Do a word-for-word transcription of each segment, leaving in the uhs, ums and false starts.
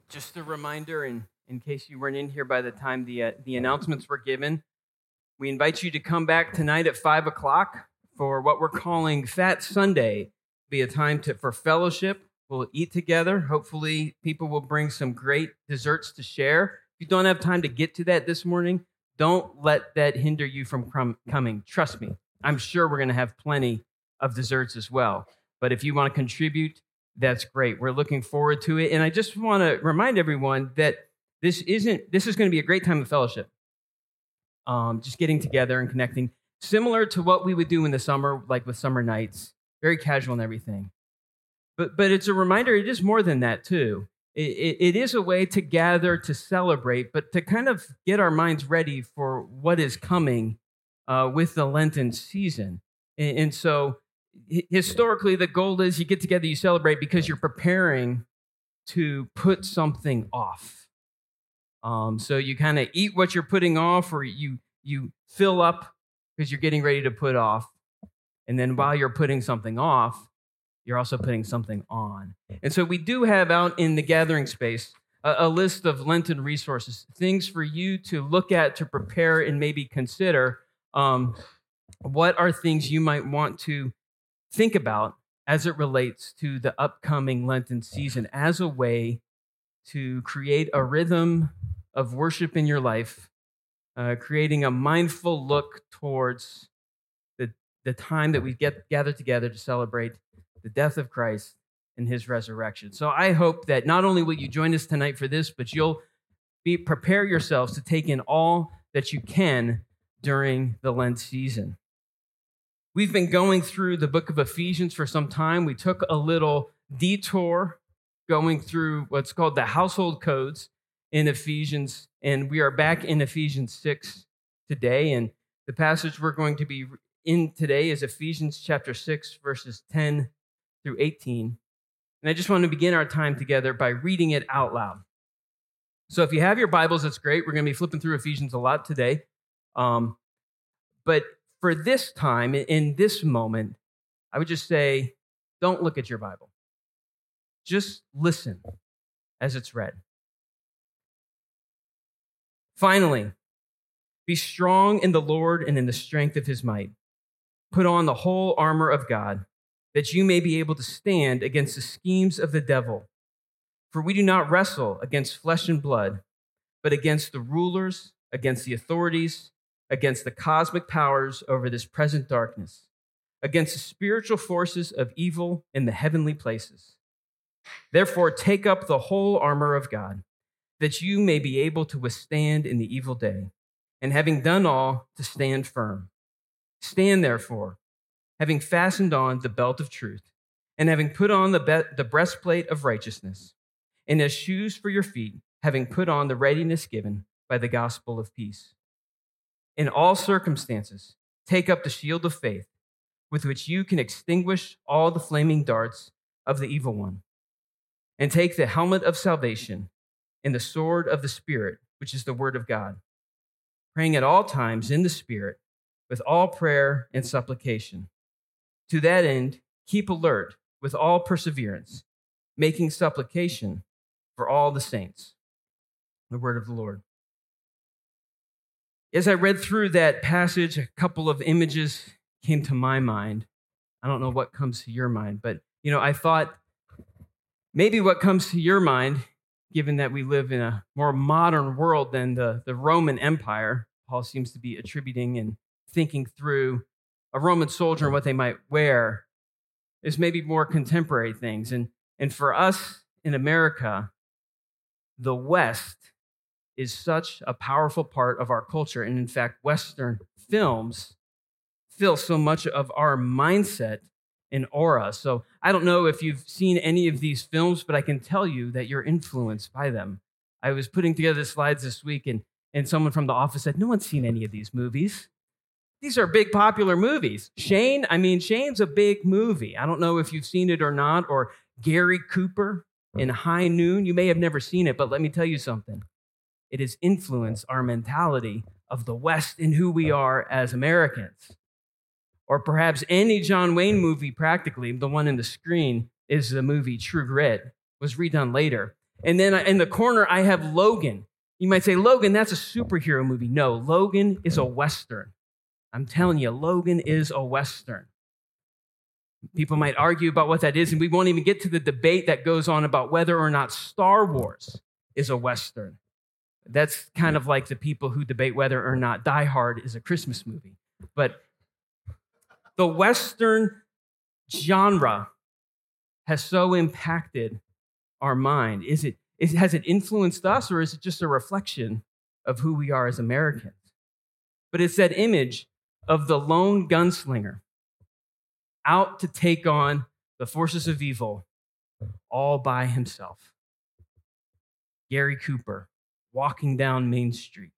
Just a reminder, in, in case you weren't in here by the time the, uh, the announcements were given, we invite you to come back tonight at five o'clock for what we're calling Fat Sunday. Be a time to, for fellowship. We'll eat together. Hopefully, people will bring some great desserts to share. If you don't have time to get to that this morning, don't let that hinder you from com- coming. Trust me, I'm sure we're going to have plenty of desserts as well. But if you want to contribute, that's great. We're looking forward to it. And I just want to remind everyone that this isn't, this is going to be a great time of fellowship. Um, just getting together and connecting, similar to what we would do in the summer, like with summer nights, very casual and everything. But but it's a reminder, it is more than that too. It, it, it is a way to gather, to celebrate, but to kind of get our minds ready for what is coming uh, with the Lenten season. And, and so historically, the goal is you get together, you celebrate because you're preparing to put something off. Um, so you kind of eat what you're putting off, or you you fill up because you're getting ready to put off. And then while you're putting something off, you're also putting something on. And so we do have out in the gathering space a, a list of Lenten resources, things for you to look at, to prepare, and maybe consider um, what are things you might want to think about as it relates to the upcoming Lenten season as a way to create a rhythm of worship in your life, uh, creating a mindful look towards the, the time that we get gathered together to celebrate the death of Christ and his resurrection. So I hope that not only will you join us tonight for this, but you'll be prepare yourselves to take in all that you can during the Lent season. We've been going through the book of Ephesians for some time. We took a little detour going through what's called the household codes in Ephesians, and we are back in Ephesians six today. And the passage we're going to be in today is Ephesians chapter six, verses ten through eighteen. And I just want to begin our time together by reading it out loud. So if you have your Bibles, that's great. We're going to be flipping through Ephesians a lot today. Um, but for this time, in this moment, I would just say, don't look at your Bible. Just listen as it's read. Finally, be strong in the Lord and in the strength of his might. Put on the whole armor of God, that you may be able to stand against the schemes of the devil. For we do not wrestle against flesh and blood, but against the rulers, against the authorities, against the cosmic powers over this present darkness, against the spiritual forces of evil in the heavenly places. Therefore, take up the whole armor of God, that you may be able to withstand in the evil day, and having done all, to stand firm. Stand therefore, having fastened on the belt of truth, and having put on the, be- the breastplate of righteousness, and as shoes for your feet, having put on the readiness given by the gospel of peace. In all circumstances, take up the shield of faith, with which you can extinguish all the flaming darts of the evil one, and take the helmet of salvation and the sword of the Spirit, which is the word of God, praying at all times in the Spirit with all prayer and supplication. To that end, keep alert with all perseverance, making supplication for all the saints. The word of the Lord. As I read through that passage, a couple of images came to my mind. I don't know what comes to your mind, but you know, I thought maybe what comes to your mind, given that we live in a more modern world than the, the Roman Empire, Paul seems to be attributing and thinking through a Roman soldier and what they might wear, is maybe more contemporary things. And, and for us in America, the West is such a powerful part of our culture. And in fact, Western films fill so much of our mindset and aura. So I don't know if you've seen any of these films, but I can tell you that you're influenced by them. I was putting together the slides this week, and, and someone from the office said, no one's seen any of these movies. These are big, popular movies. Shane, I mean, Shane's a big movie. I don't know if you've seen it or not, or Gary Cooper in High Noon. You may have never seen it, but let me tell you something. It has influenced our mentality of the West and who we are as Americans. Or perhaps any John Wayne movie, practically, the one in the screen is the movie True Grit, was redone later. And then in the corner, I have Logan. You might say, Logan, that's a superhero movie. No, Logan is a Western. I'm telling you, Logan is a Western. People might argue about what that is, and we won't even get to the debate that goes on about whether or not Star Wars is a Western. That's kind of like the people who debate whether or not Die Hard is a Christmas movie. But the Western genre has so impacted our mind. Is it, is, has it influenced us, or is it just a reflection of who we are as Americans? But it's that image of the lone gunslinger out to take on the forces of evil all by himself. Gary Cooper walking down Main Street.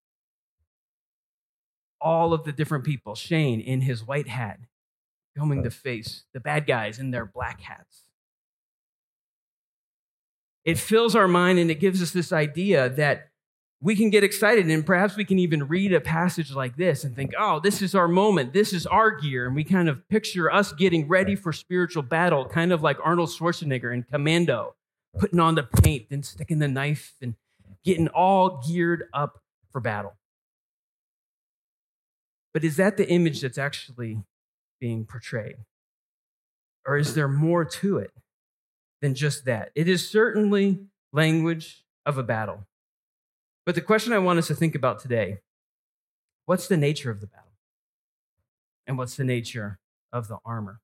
All of the different people, Shane in his white hat, going to face the bad guys in their black hats. It fills our mind and it gives us this idea that we can get excited, and perhaps we can even read a passage like this and think, oh, this is our moment, this is our gear, and we kind of picture us getting ready for spiritual battle, kind of like Arnold Schwarzenegger in Commando, putting on the paint and sticking the knife and getting all geared up for battle. But is that the image that's actually being portrayed? Or is there more to it than just that? It is certainly language of a battle. But the question I want us to think about today, what's the nature of the battle? And what's the nature of the armor?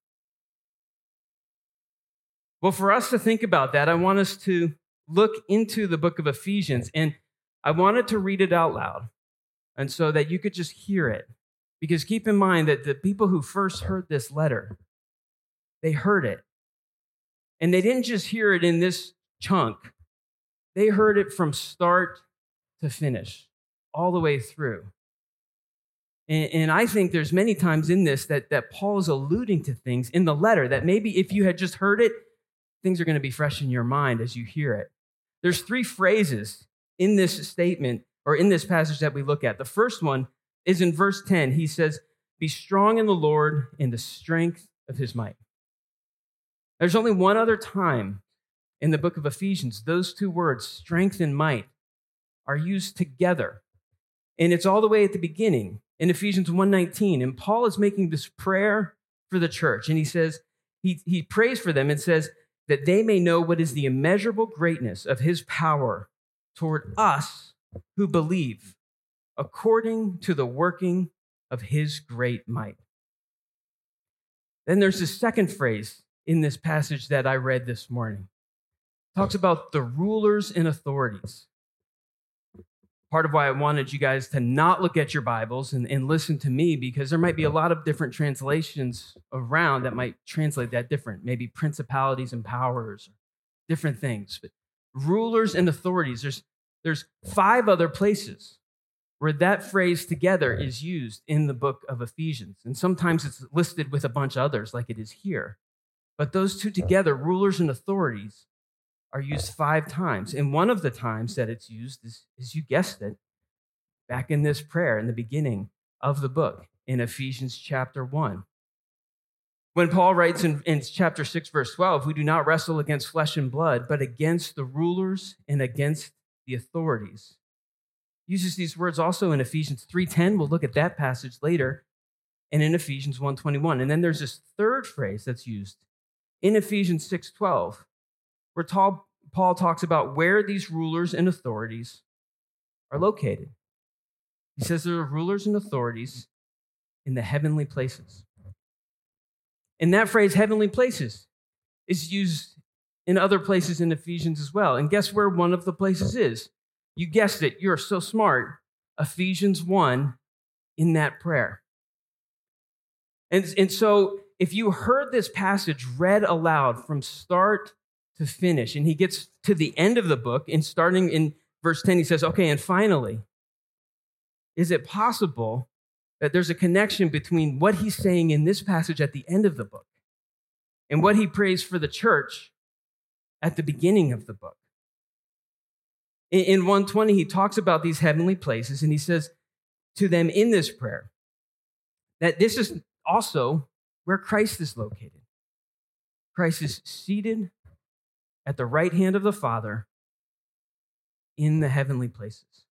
Well, for us to think about that, I want us to look into the book of Ephesians, and I wanted to read it out loud, and so that you could just hear it. Because keep in mind that the people who first heard this letter, they heard it. And they didn't just hear it in this chunk. They heard it from start to finish, all the way through. And, and I think there's many times in this that, that Paul is alluding to things in the letter that maybe if you had just heard it, things are going to be fresh in your mind as you hear it. There's three phrases in this statement, or in this passage that we look at. The first one is in verse ten. He says, be strong in the Lord in the strength of his might. There's only one other time in the book of Ephesians, those two words, strength and might, are used together. And it's all the way at the beginning in Ephesians one nineteen. And Paul is making this prayer for the church. And he says, he, he prays for them and says that they may know what is the immeasurable greatness of his power toward us who believe, according to the working of his great might. Then there's the second phrase in this passage that I read this morning. It talks about the rulers and authorities. Part of why I wanted you guys to not look at your Bibles and, and listen to me, because there might be a lot of different translations around that might translate that different. Maybe principalities and powers, different things. But rulers and authorities, there's, there's five other places where that phrase together is used in the book of Ephesians. And sometimes it's listed with a bunch of others like it is here. But those two together, rulers and authorities, are used five times. And one of the times that it's used is, is, you guessed it, back in this prayer in the beginning of the book in Ephesians chapter one. When Paul writes in, in chapter six, verse twelve, we do not wrestle against flesh and blood, but against the rulers and against the authorities. He uses these words also in Ephesians three ten. We'll look at that passage later. And in Ephesians one twenty-one. And then there's this third phrase that's used in Ephesians six twelve. Where Paul talks about where these rulers and authorities are located. He says there are rulers and authorities in the heavenly places. And that phrase, heavenly places, is used in other places in Ephesians as well. And guess where one of the places is? You guessed it, you're so smart. Ephesians one in that prayer. And, and so if you heard this passage read aloud from start to finish, and he gets to the end of the book, and starting in verse ten, he says, okay, and finally, is it possible that there's a connection between what he's saying in this passage at the end of the book and what he prays for the church at the beginning of the book? In, in one twenty, he talks about these heavenly places, and he says to them in this prayer that this is also where Christ is located. Christ is seated at the right hand of the Father, in the heavenly places.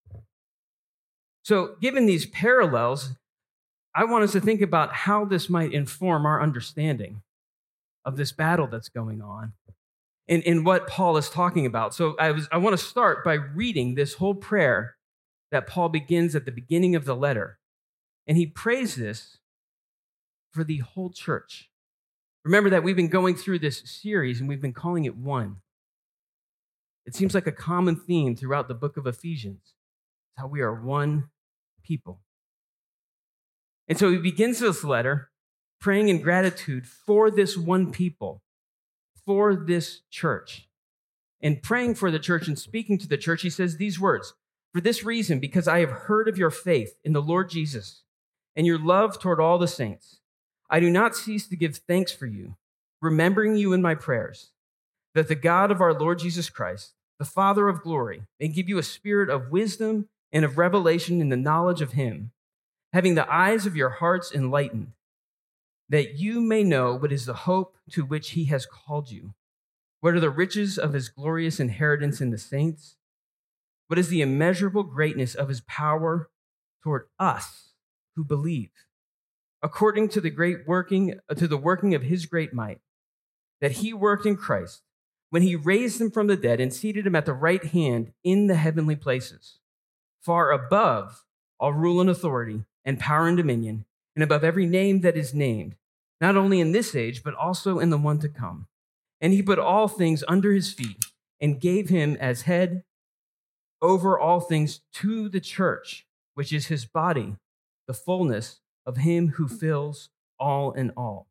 So, given these parallels, I want us to think about how this might inform our understanding of this battle that's going on and, and what Paul is talking about. So, I, was, I want to start by reading this whole prayer that Paul begins at the beginning of the letter. And he prays this for the whole church. Remember that we've been going through this series and we've been calling it One. It seems like a common theme throughout the book of Ephesians. It's how we are one people. And so he begins this letter praying in gratitude for this one people, for this church. And praying for the church and speaking to the church, he says these words, "For this reason, because I have heard of your faith in the Lord Jesus and your love toward all the saints, I do not cease to give thanks for you, remembering you in my prayers, that the God of our Lord Jesus Christ, the Father of glory, may give you a spirit of wisdom and of revelation in the knowledge of him, having the eyes of your hearts enlightened, that you may know what is the hope to which he has called you, what are the riches of his glorious inheritance in the saints, what is the immeasurable greatness of his power toward us who believe, according to the great working, to the working of his great might, that he worked in Christ when he raised him from the dead and seated him at the right hand in the heavenly places, far above all rule and authority and power and dominion, and above every name that is named, not only in this age, but also in the one to come. And he put all things under his feet and gave him as head over all things to the church, which is his body, the fullness of him who fills all in all."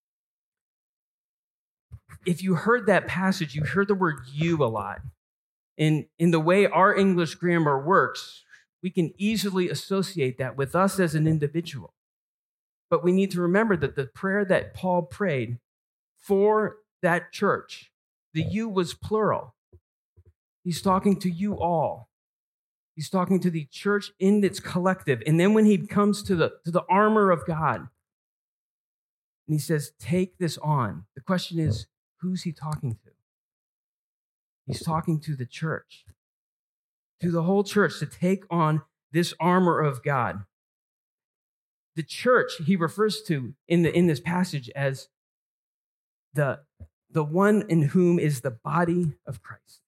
If you heard that passage, you heard the word "you" a lot. In, in the way our English grammar works, we can easily associate that with us as an individual. But we need to remember that the prayer that Paul prayed for that church, the "you" was plural. He's talking to you all. He's talking to the church in its collective. And then when he comes to the, to the armor of God, and he says, take this on. The question is, who's he talking to? He's talking to the church, to the whole church, to take on this armor of God. The church he refers to in, the, in this passage as the, the one in whom is the body of Christ.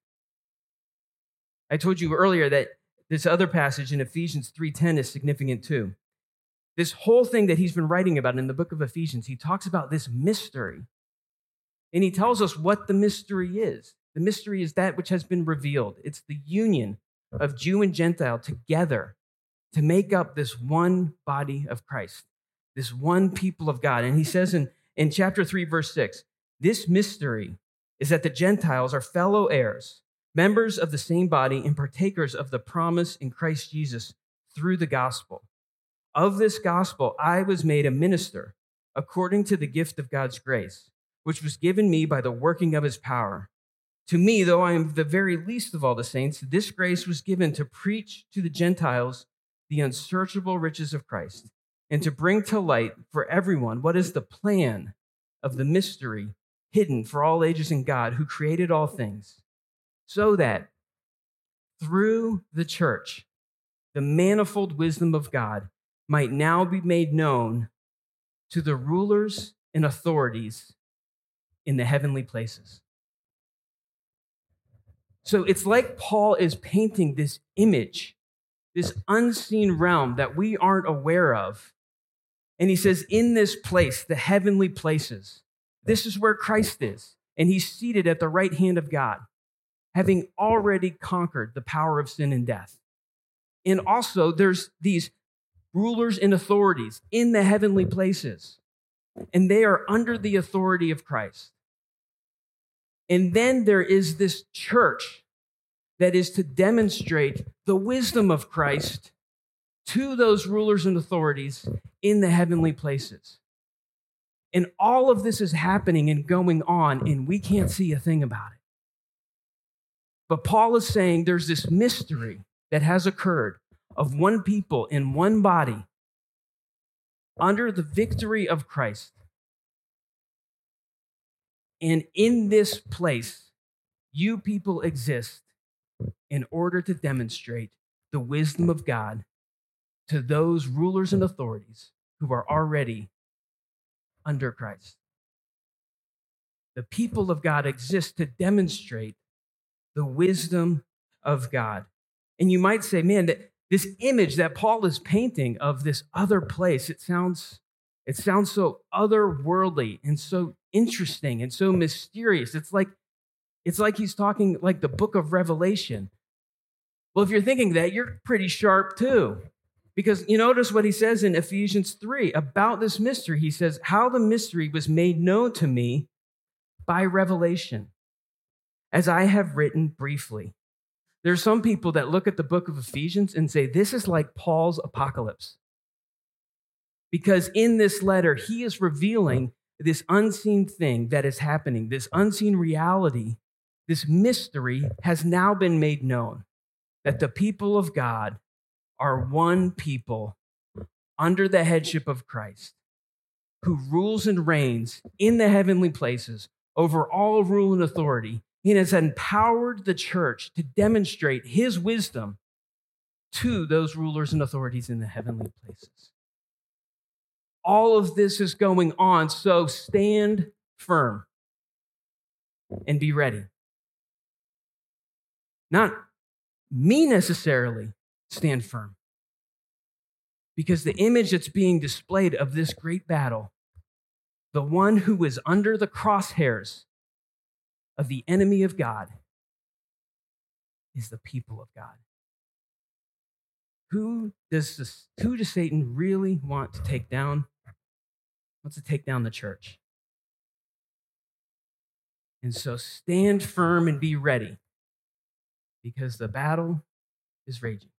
I told you earlier that this other passage in Ephesians three ten is significant too. This whole thing that he's been writing about in the book of Ephesians, he talks about this mystery. And he tells us what the mystery is. The mystery is that which has been revealed. It's the union of Jew and Gentile together to make up this one body of Christ, this one people of God. And he says in, in chapter three, verse six, this mystery is that the Gentiles are fellow heirs, members of the same body and partakers of the promise in Christ Jesus through the gospel. Of this gospel, I was made a minister according to the gift of God's grace, which was given me by the working of his power. To me, though I am the very least of all the saints, this grace was given to preach to the Gentiles the unsearchable riches of Christ and to bring to light for everyone what is the plan of the mystery hidden for all ages in God who created all things, so that through the church, the manifold wisdom of God might now be made known to the rulers and authorities in the heavenly places. So it's like Paul is painting this image, this unseen realm that we aren't aware of. And he says, in this place, the heavenly places, this is where Christ is. And he's seated at the right hand of God, having already conquered the power of sin and death. And also, there's these rulers and authorities in the heavenly places, and they are under the authority of Christ. And then there is this church that is to demonstrate the wisdom of Christ to those rulers and authorities in the heavenly places. And all of this is happening and going on, and we can't see a thing about it. But Paul is saying there's this mystery that has occurred of one people in one body under the victory of Christ. And in this place, you people exist in order to demonstrate the wisdom of God to those rulers and authorities who are already under Christ. The people of God exist to demonstrate the wisdom of God. And you might say, man, that this image that Paul is painting of this other place, it sounds, it sounds so otherworldly and so interesting and so mysterious. It's like, it's like he's talking like the book of Revelation. Well, if you're thinking that, you're pretty sharp too. Because you notice what he says in Ephesians three about this mystery. He says, how the mystery was made known to me by revelation, as I have written briefly. There are some people that look at the book of Ephesians and say, this is like Paul's apocalypse. Because in this letter, he is revealing this unseen thing that is happening, this unseen reality, this mystery has now been made known, that the people of God are one people under the headship of Christ, who rules and reigns in the heavenly places over all rule and authority. He has empowered the church to demonstrate his wisdom to those rulers and authorities in the heavenly places. All of this is going on, so stand firm and be ready. Not me necessarily, stand firm. Because the image that's being displayed of this great battle, the one who is under the crosshairs of the enemy of God, is the people of God. Who does this, who does Satan really want to take down? Wants to take down the church. And so stand firm and be ready, because the battle is raging.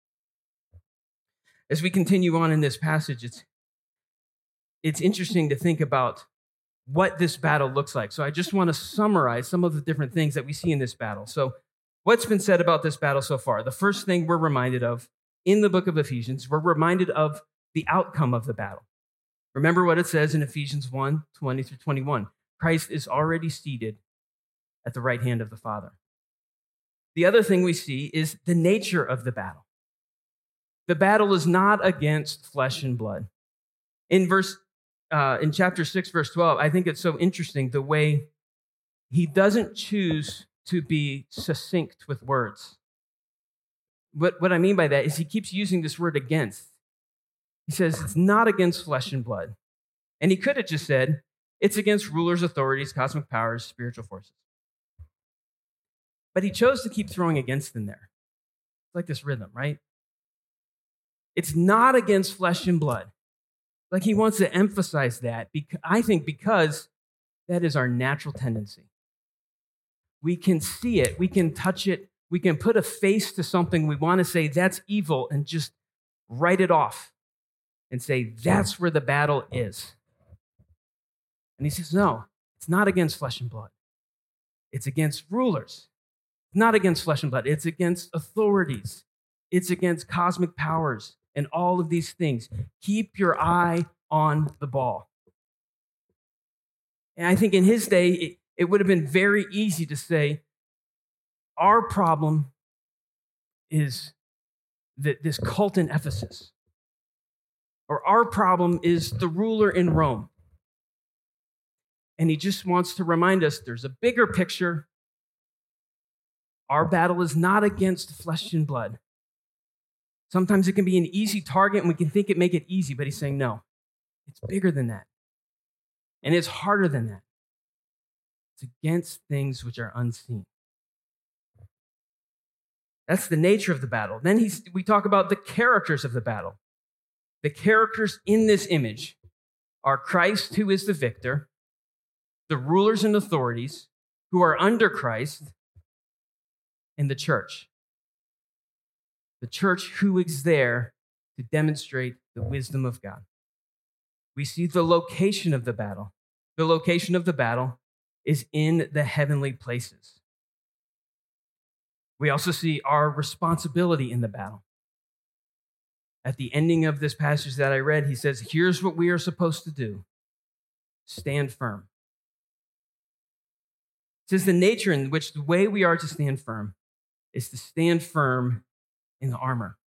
As we continue on in this passage, it's, it's interesting to think about what this battle looks like. So I just want to summarize some of the different things that we see in this battle. So what's been said about this battle so far? The first thing we're reminded of in the book of Ephesians, we're reminded of the outcome of the battle. Remember what it says in Ephesians one, twenty through twenty-one. Christ is already seated at the right hand of the Father. The other thing we see is the nature of the battle. The battle is not against flesh and blood. In verse, uh, in chapter six, verse twelve, I think it's so interesting the way he doesn't choose to be succinct with words. What, what I mean by that is he keeps using this word against. He says it's not against flesh and blood. And he could have just said it's against rulers, authorities, cosmic powers, spiritual forces. But he chose to keep throwing against in there. It's like this rhythm, right? It's not against flesh and blood. Like he wants to emphasize that, because, I think because that is our natural tendency. We can see it, we can touch it, we can put a face to something we want to say that's evil and just write it off and say that's where the battle is. And he says, no, it's not against flesh and blood. It's against rulers. It's not against flesh and blood. It's against authorities. It's against cosmic powers and all of these things. Keep your eye on the ball. And I think in his day, it, it would have been very easy to say, our problem is that this cult in Ephesus, or our problem is the ruler in Rome. And he just wants to remind us there's a bigger picture. Our battle is not against flesh and blood. Sometimes it can be an easy target and we can think it make it easy, but he's saying, no, it's bigger than that. And it's harder than that. It's against things which are unseen. That's the nature of the battle. Then he's, we talk about the characters of the battle. The characters in this image are Christ, who is the victor, the rulers and authorities who are under Christ, and the church. The church who is there to demonstrate the wisdom of God. We see the location of the battle. The location of the battle is in the heavenly places. We also see our responsibility in the battle. At the ending of this passage that I read, he says, here's what we are supposed to do. Stand firm. It says the nature in which the way we are to stand firm is to stand firm in the armor.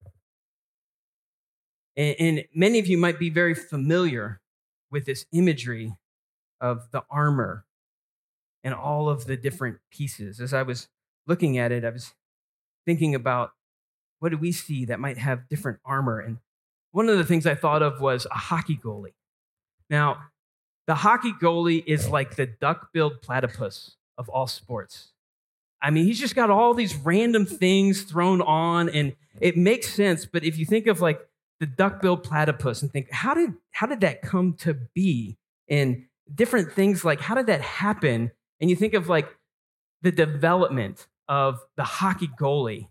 And, and many of you might be very familiar with this imagery of the armor and all of the different pieces. As I was looking at it, I was thinking about what do we see that might have different armor. And one of the things I thought of was a hockey goalie. Now, the hockey goalie is like the duck-billed platypus of all sports. I mean, he's just got all these random things thrown on, and it makes sense. But if you think of like the duck-billed platypus and think, how did how did that come to be? And different things like, how did that happen? And you think of like the development of the hockey goalie.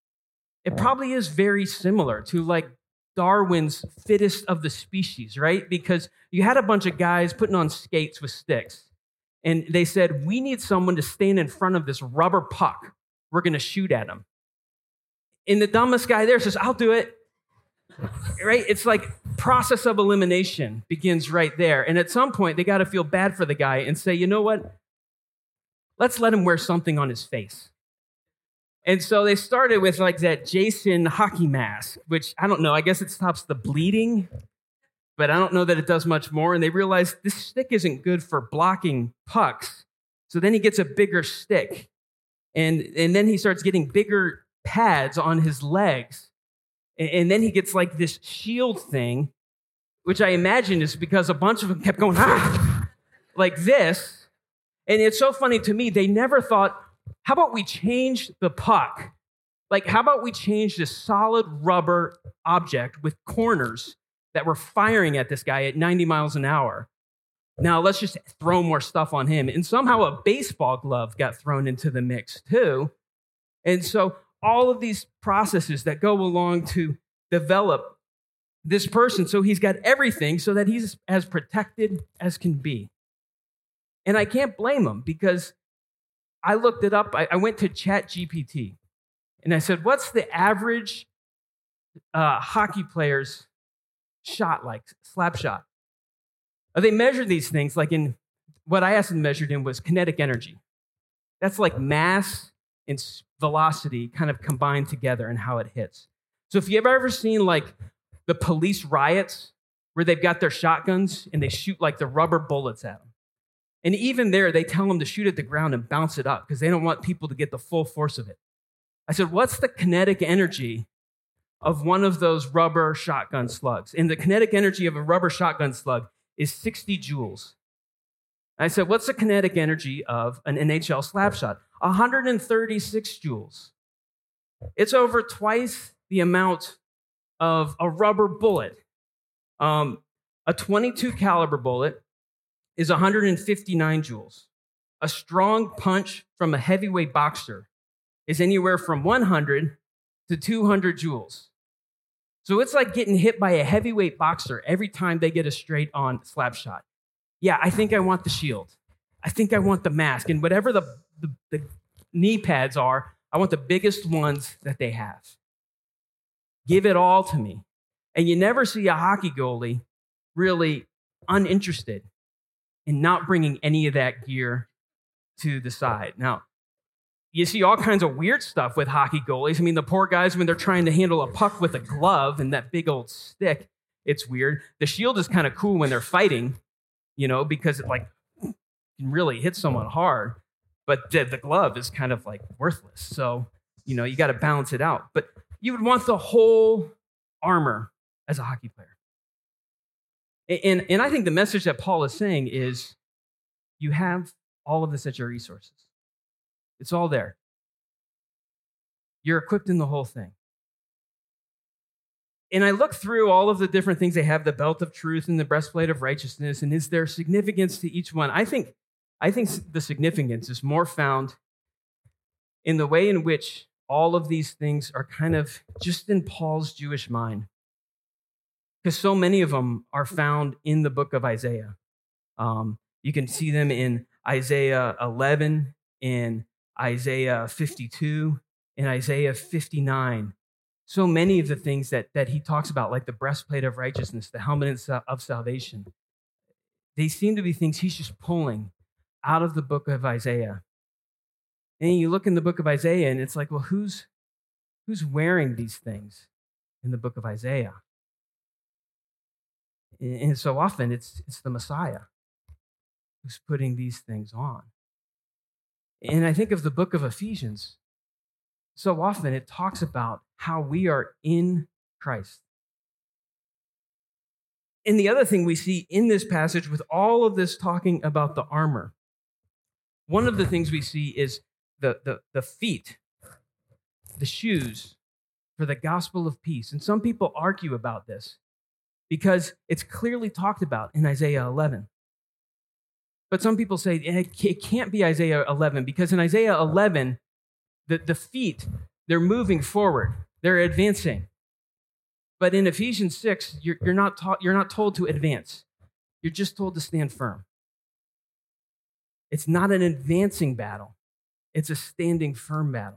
It probably is very similar to like Darwin's fittest of the species, right? Because you had a bunch of guys putting on skates with sticks, and they said, we need someone to stand in front of this rubber puck. We're going to shoot at him. And the dumbest guy there says, I'll do it. Right? It's like process of elimination begins right there. And at some point, they got to feel bad for the guy and say, you know what? Let's let him wear something on his face. And so they started with like that Jason hockey mask, which I don't know, I guess it stops the bleeding, but I don't know that it does much more. And they realized this stick isn't good for blocking pucks. So then he gets a bigger stick. And, and then he starts getting bigger pads on his legs. And, and then he gets like this shield thing, which I imagine is because a bunch of them kept going, ah, like this. And it's so funny to me, they never thought, how about we change the puck? Like, how about we change this solid rubber object with corners that were firing at this guy at ninety miles an hour? Now, let's just throw more stuff on him. And somehow a baseball glove got thrown into the mix, too. And so all of these processes that go along to develop this person so he's got everything so that he's as protected as can be. And I can't blame him because I looked it up. I, I went to Chat G P T, and I said, what's the average uh, hockey player's shot like, slap shot? Uh, they measure these things like in, what I asked them measured in was kinetic energy. That's like mass and velocity kind of combined together and how it hits. So if you've ever seen like the police riots where they've got their shotguns and they shoot like the rubber bullets at them. And even there, they tell them to shoot at the ground and bounce it up because they don't want people to get the full force of it. I said, what's the kinetic energy of one of those rubber shotgun slugs? And the kinetic energy of a rubber shotgun slug is sixty joules. I said, what's the kinetic energy of an N H L slap shot? one hundred thirty-six joules. It's over twice the amount of a rubber bullet. Um, a twenty-two caliber bullet is one hundred fifty-nine joules. A strong punch from a heavyweight boxer is anywhere from one hundred to two hundred joules. So it's like getting hit by a heavyweight boxer every time they get a straight on slap shot. Yeah, I think I want the shield. I think I want the mask. And whatever the, the, the knee pads are, I want the biggest ones that they have. Give it all to me. And you never see a hockey goalie really uninterested in not bringing any of that gear to the side. Now, you see all kinds of weird stuff with hockey goalies. I mean, the poor guys, when they're trying to handle a puck with a glove and that big old stick, it's weird. The shield is kind of cool when they're fighting, you know, because it like can really hit someone hard. But the, the glove is kind of like worthless. So, you know, you got to balance it out. But you would want the whole armor as a hockey player. And, and I think the message that Paul is saying is you have all of this at your resources. It's all there. You're equipped in the whole thing. And I look through all of the different things they have, the belt of truth and the breastplate of righteousness, and is there significance to each one? I think, I think the significance is more found in the way in which all of these things are kind of just in Paul's Jewish mind. Because so many of them are found in the book of Isaiah. Um, you can see them in Isaiah eleven, in Isaiah fifty-two, in Isaiah fifty-nine. So many of the things that, that he talks about, like the breastplate of righteousness, the helmet of salvation, they seem to be things he's just pulling out of the book of Isaiah. And you look in the book of Isaiah, and it's like, well, who's, who's wearing these things in the book of Isaiah? And so often it's, it's the Messiah who's putting these things on. And I think of the book of Ephesians. So often it talks about how we are in Christ. And the other thing we see in this passage, with all of this talking about the armor, one of the things we see is the, the, the feet, the shoes for the gospel of peace. And some people argue about this because it's clearly talked about in Isaiah eleven. But some people say it can't be Isaiah eleven because in Isaiah eleven, the, the feet, they're moving forward, they're advancing. But in Ephesians six, you're, you're, not taught, you're not told to advance. You're just told to stand firm. It's not an advancing battle. It's a standing firm battle.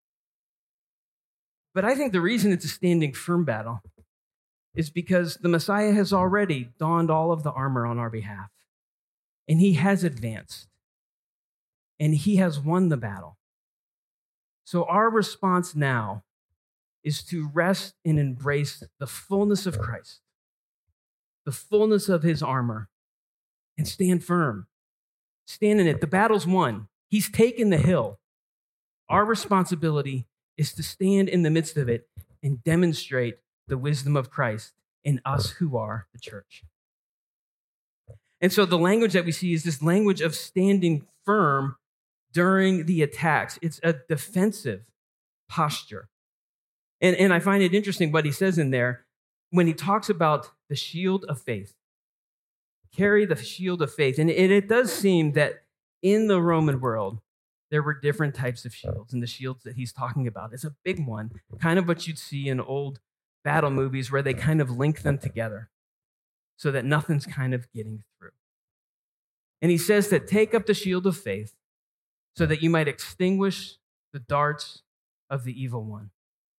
But I think the reason it's a standing firm battle is because the Messiah has already donned all of the armor on our behalf. And he has advanced. And he has won the battle. So our response now is to rest and embrace the fullness of Christ, the fullness of his armor, and stand firm. Stand in it. The battle's won. He's taken the hill. Our responsibility is to stand in the midst of it and demonstrate the wisdom of Christ in us who are the church. And so the language that we see is this language of standing firm during the attacks. It's a defensive posture. And, and I find it interesting what he says in there when he talks about the shield of faith. Carry the shield of faith. And it, it does seem that in the Roman world, there were different types of shields. And the shields that he's talking about is a big one, kind of what you'd see in old battle movies where they kind of link them together so that nothing's kind of getting through. And he says that take up the shield of faith so that you might extinguish the darts of the evil one.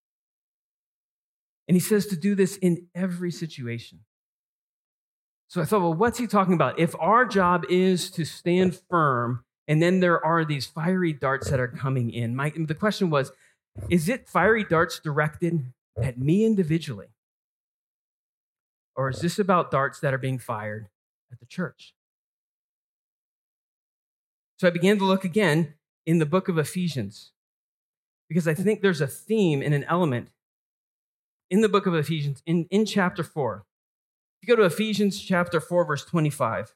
And he says to do this in every situation. So I thought, well, what's he talking about? If our job is to stand firm, and then there are these fiery darts that are coming in, my, the question was, is it fiery darts directed at me individually? Or is this about darts that are being fired at the church? So I began to look again in the book of Ephesians, because I think there's a theme and an element in the book of Ephesians, in, in chapter four. If you go to Ephesians chapter four, verse twenty-five,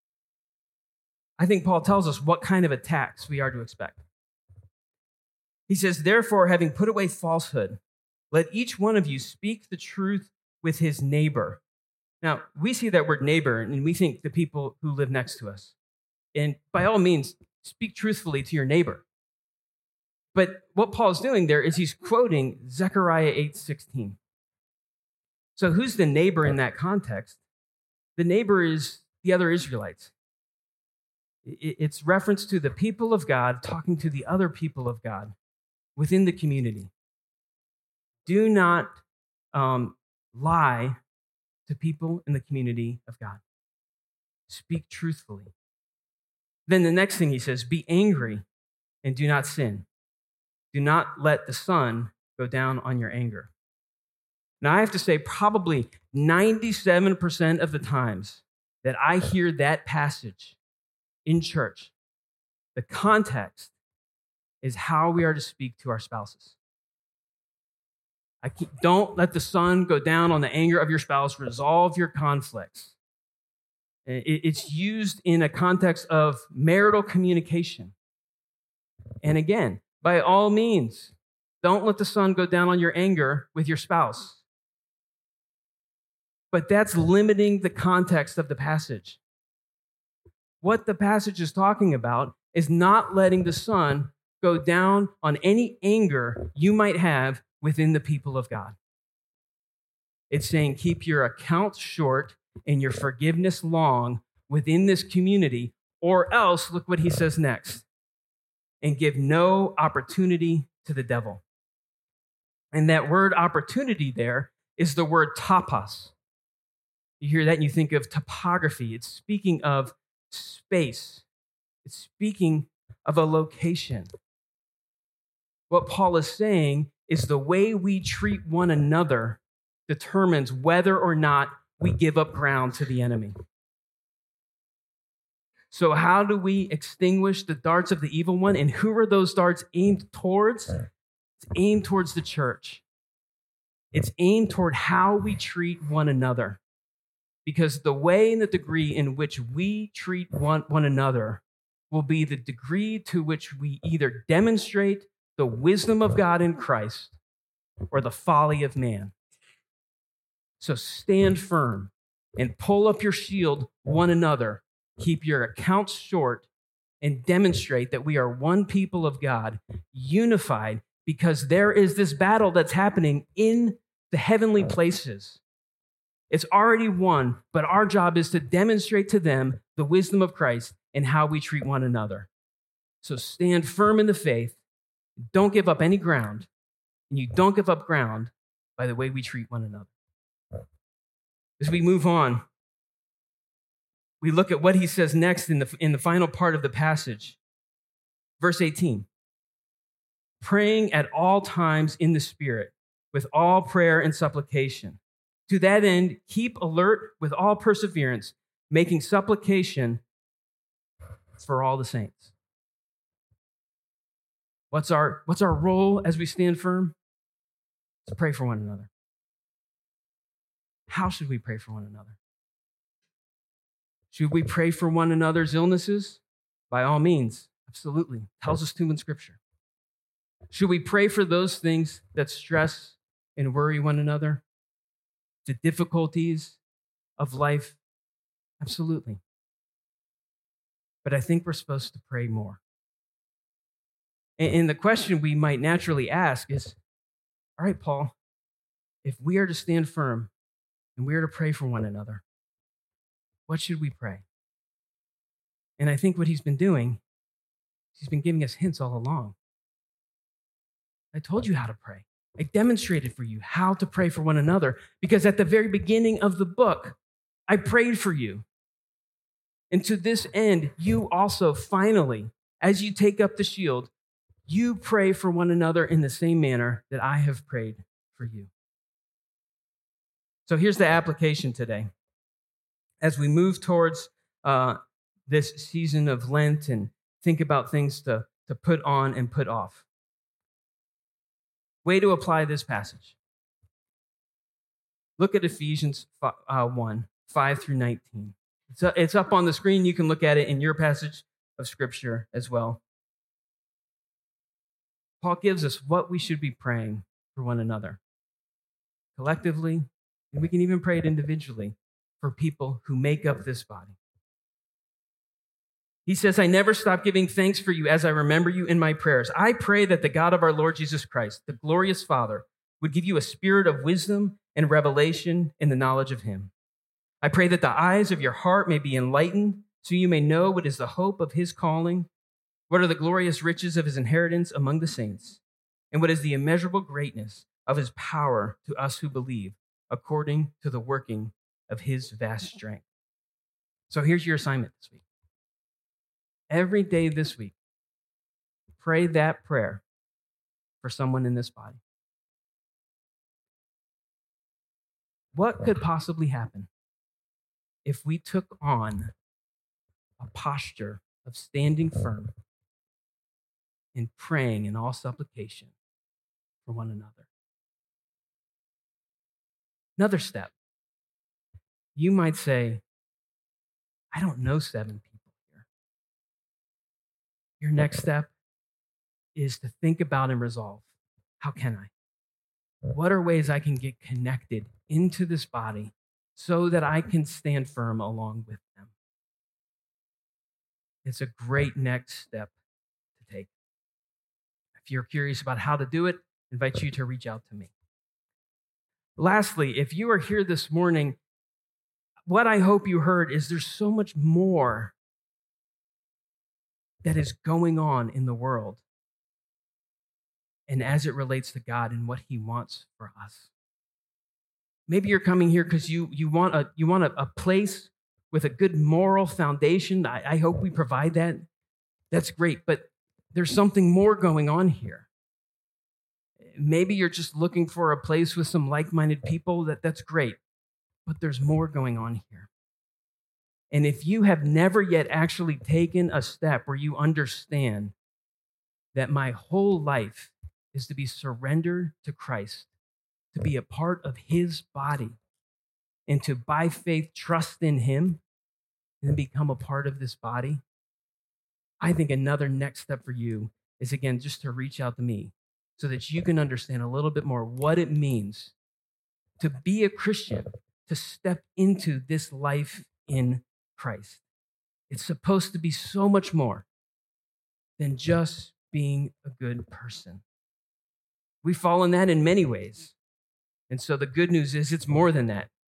I think Paul tells us what kind of attacks we are to expect. He says, therefore, having put away falsehood, let each one of you speak the truth with his neighbor. Now, we see that word neighbor, and we think the people who live next to us. And by all means, speak truthfully to your neighbor. But what Paul's doing there is he's quoting Zechariah eight sixteen. So who's the neighbor in that context? The neighbor is the other Israelites. It's reference to the people of God talking to the other people of God within the community. Do not um, lie to people in the community of God. Speak truthfully. Then the next thing he says, be angry and do not sin. Do not let the sun go down on your anger. Now, I have to say, probably ninety-seven percent of the times that I hear that passage in church, the context is how we are to speak to our spouses. I keep, don't let the sun go down on the anger of your spouse. Resolve your conflicts. It, it's used in a context of marital communication. And again, by all means, don't let the sun go down on your anger with your spouse. But that's limiting the context of the passage. What the passage is talking about is not letting the sun go down on any anger you might have within the people of God. It's saying keep your accounts short and your forgiveness long within this community, or else, look what he says next, and give no opportunity to the devil. And that word opportunity there is the word tapas. You hear that and you think of topography. It's speaking of space. It's speaking of a location. What Paul is saying is the way we treat one another determines whether or not we give up ground to the enemy. So how do we extinguish the darts of the evil one? And who are those darts aimed towards? It's aimed towards the church. It's aimed toward how we treat one another. Because the way and the degree in which we treat one, one another will be the degree to which we either demonstrate the wisdom of God in Christ or the folly of man. So stand firm and pull up your shield one another. Keep your accounts short and demonstrate that we are one people of God, unified, because there is this battle that's happening in the heavenly places. It's already won, but our job is to demonstrate to them the wisdom of Christ and how we treat one another. So stand firm in the faith. Don't give up any ground, and you don't give up ground by the way we treat one another. As we move on, we look at what he says next in the, in the final part of the passage. Verse eighteen, praying at all times in the Spirit with all prayer and supplication. To that end, keep alert with all perseverance, making supplication for all the saints. What's our, what's our role as we stand firm? To pray for one another. How should we pray for one another? Should we pray for one another's illnesses? By all means, absolutely. It tells us to in Scripture. Should we pray for those things that stress and worry one another? The difficulties of life? Absolutely. But I think we're supposed to pray more. And the question we might naturally ask is, all right, Paul, if we are to stand firm and we are to pray for one another, what should we pray? And I think what he's been doing, he's been giving us hints all along. I told you how to pray. I demonstrated for you how to pray for one another, because at the very beginning of the book, I prayed for you. And to this end, you also finally, as you take up the shield, you pray for one another in the same manner that I have prayed for you. So here's the application today. As we move towards uh, this season of Lent and think about things to, to put on and put off. Way to apply this passage. Look at Ephesians one, five through nineteen. It's, it's up on the screen. You can look at it in your passage of Scripture as well. Paul gives us what we should be praying for one another, collectively, and we can even pray it individually for people who make up this body. He says, I never stop giving thanks for you as I remember you in my prayers. I pray that the God of our Lord Jesus Christ, the glorious Father, would give you a spirit of wisdom and revelation in the knowledge of him. I pray that the eyes of your heart may be enlightened, so you may know what is the hope of his calling, what are the glorious riches of his inheritance among the saints, and what is the immeasurable greatness of his power to us who believe, according to the working of his vast strength. So here's your assignment this week. Every day this week, pray that prayer for someone in this body. What could possibly happen if we took on a posture of standing firm and praying in all supplication for one another? Another step. You might say, I don't know seven people here. Your next step is to think about and resolve, how can I? What are ways I can get connected into this body so that I can stand firm along with them? It's a great next step to take. If you're curious about how to do it, I invite you to reach out to me. Lastly, if you are here this morning, what I hope you heard is there's so much more that is going on in the world and as it relates to God and what he wants for us. Maybe you're coming here because you, you want, a, you want a, a place with a good moral foundation. I, I hope we provide that. That's great, but there's something more going on here. maybe you're just looking for a place with some like-minded people. That, that's great. But there's more going on here. And if you have never yet actually taken a step where you understand that my whole life is to be surrendered to Christ, to be a part of his body, and to, by faith, trust in him and become a part of this body, I think another next step for you is, again, just to reach out to me so that you can understand a little bit more what it means to be a Christian, to step into this life in Christ. It's supposed to be so much more than just being a good person. We fall in that in many ways. And so the good news is it's more than that.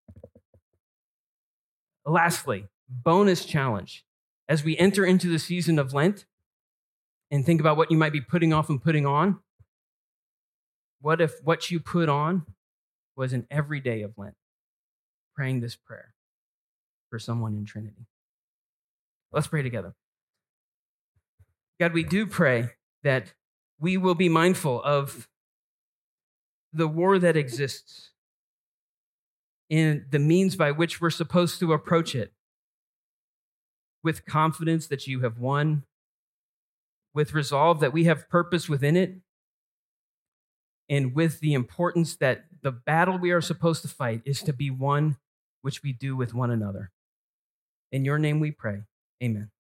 Lastly, bonus challenge. As we enter into the season of Lent and think about what you might be putting off and putting on, what if what you put on was an every day of Lent, praying this prayer for someone in Trinity? Let's pray together. God, we do pray that we will be mindful of the war that exists and the means by which we're supposed to approach it, with confidence that you have won, with resolve that we have purpose within it, and with the importance that the battle we are supposed to fight is to be one which we do with one another. In your name we pray. Amen.